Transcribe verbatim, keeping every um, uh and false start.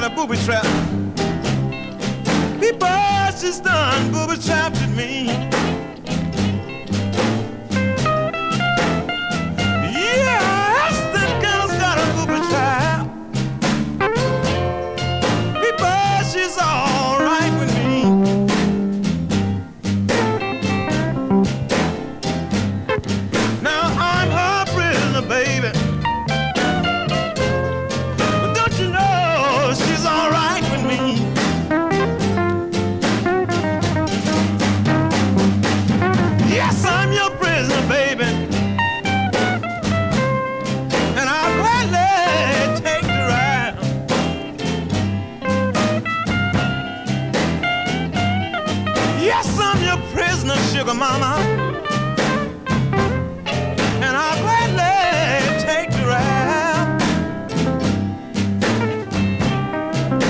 a booby trap. People, she's done booby trapped me. Yes, that girl's got a booby trap. People, she's all right with me. Now I'm her prisoner, baby. But don't you know she's all right with me? Yes, I'm your prisoner, baby, and I'll gladly take you around. Yes, I'm your prisoner, sugar mama.